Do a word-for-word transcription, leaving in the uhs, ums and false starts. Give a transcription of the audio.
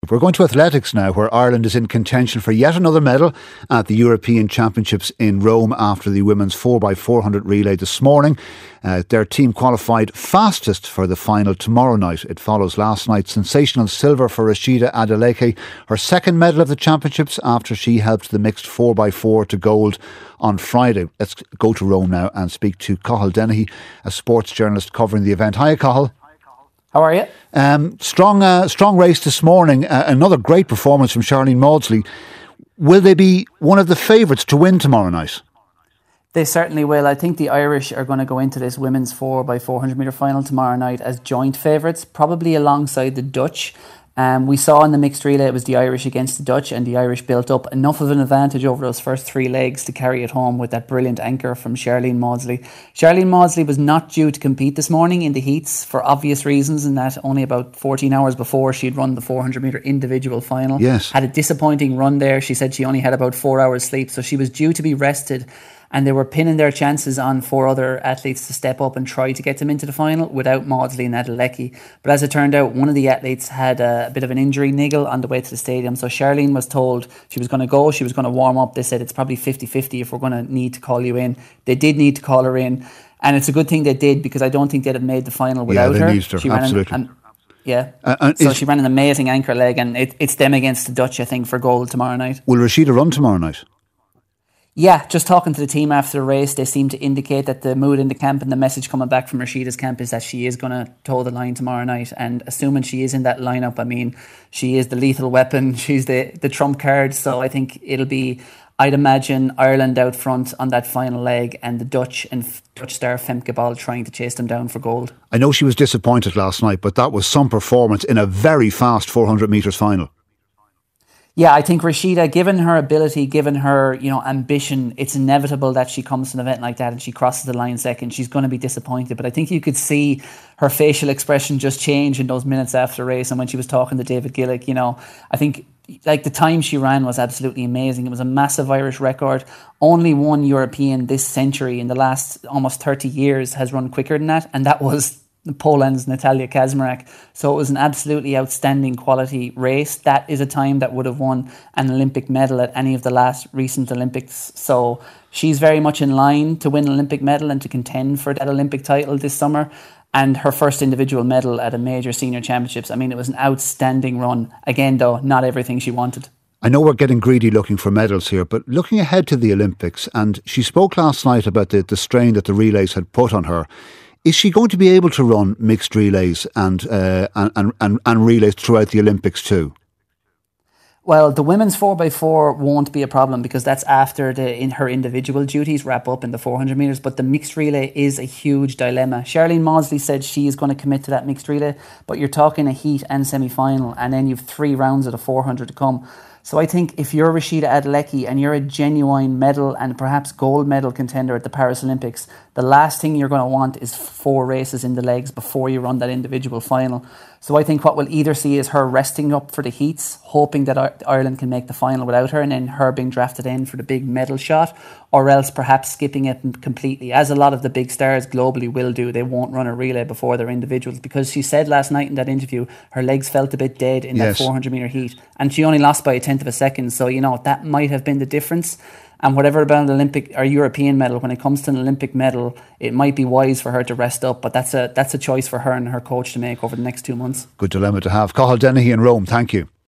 We're going to athletics now, where Ireland is in contention for yet another medal at the European Championships in Rome after the women's four by four hundred relay this morning. Uh, their team qualified fastest for the final tomorrow night. It follows last night's sensational silver for Rhasidat Adeleke, her second medal of the championships after she helped the mixed four by four to gold on Friday. Let's go to Rome now and speak to Cathal Dennehy, a sports journalist covering the event. Hi, Cathal. How are you? Um, strong, uh, strong race this morning. Uh, another great performance from Charlene Maudsley. Will they be one of the favourites to win tomorrow night? They certainly will. I think the Irish are going to go into this women's four by four hundred metre final tomorrow night as joint favourites, probably alongside the Dutch. Um, we saw in the mixed relay it was the Irish against the Dutch, and the Irish built up enough of an advantage over those first three legs to carry it home with that brilliant anchor from Charlene Maudsley. Charlene Maudsley was not due to compete this morning in the heats for obvious reasons, in that only about fourteen hours before she'd run the four hundred metre individual final. Yes. Had a disappointing run there. She said she only had about four hours sleep, so she was due to be rested. And they were pinning their chances on four other athletes to step up and try to get them into the final without Maudsley and Adeleke. But as it turned out, one of the athletes had a, a bit of an injury niggle on the way to the stadium. So Charlene was told she was going to go, she was going to warm up. They said it's probably fifty-fifty if we're going to need to call you in. They did need to call her in. And it's a good thing they did, because I don't think they'd have made the final without yeah, they her. Needed her. She absolutely. Ran an, an, yeah. Uh, uh, so she ran an amazing anchor leg, and it, it's them against the Dutch, I think, for gold tomorrow night. Will Rhasidat run tomorrow night? Yeah, just talking to the team after the race, they seem to indicate that the mood in the camp and the message coming back from Rhasidat's camp is that she is going to toe the line tomorrow night. And assuming she is in that lineup, I mean, she is the lethal weapon. She's the, the trump card. So I think it'll be, I'd imagine, Ireland out front on that final leg, and the Dutch and Dutch star Femke Bol trying to chase them down for gold. I know she was disappointed last night, but that was some performance in a very fast four hundred metres final. Yeah, I think Rhasidat, given her ability, given her, you know, ambition, it's inevitable that she comes to an event like that and she crosses the line second. She's going to be disappointed. But I think you could see her facial expression just change in those minutes after the race. And when she was talking to David Gillick, you know, I think like the time she ran was absolutely amazing. It was a massive Irish record. Only one European this century in the last almost thirty years has run quicker than that. And that was Poland's Natalia Kaczmarek. So it was an absolutely outstanding quality race. That is a time that would have won an Olympic medal at any of the last recent Olympics. So she's very much in line to win an Olympic medal and to contend for that Olympic title this summer. And her first individual medal at a major senior championships. I mean, it was an outstanding run. Again, though, not everything she wanted. I know we're getting greedy looking for medals here, but looking ahead to the Olympics, and she spoke last night about the, the strain that the relays had put on her. Is she going to be able to run mixed relays and, uh, and, and, and relays throughout the Olympics too? Well, the women's four by four won't be a problem, because that's after the in her individual duties wrap up in the four hundred metres. But the mixed relay is a huge dilemma. Charlene Maudsley said she is going to commit to that mixed relay, but you're talking a heat and semi-final, and then you've three rounds of the four hundred to come. So I think if you're Rhasidat Adeleke and you're a genuine medal and perhaps gold medal contender at the Paris Olympics, the last thing you're going to want is four races in the legs before you run that individual final. So I think what we'll either see is her resting up for the heats, hoping that Ireland can make the final without her, and then her being drafted in for the big medal shot, or else perhaps skipping it completely, as a lot of the big stars globally will do. They won't run a relay before their individuals, because she said last night in that interview her legs felt a bit dead in yes. that four hundred metre heat, and she only lost by a tenth of a second. So, you know, that might have been the difference. And whatever about an Olympic or European medal, when it comes to an Olympic medal, it might be wise for her to rest up. But that's a that's a choice for her and her coach to make over the next two months. Good dilemma to have. Cathal Dennehy in Rome, thank you.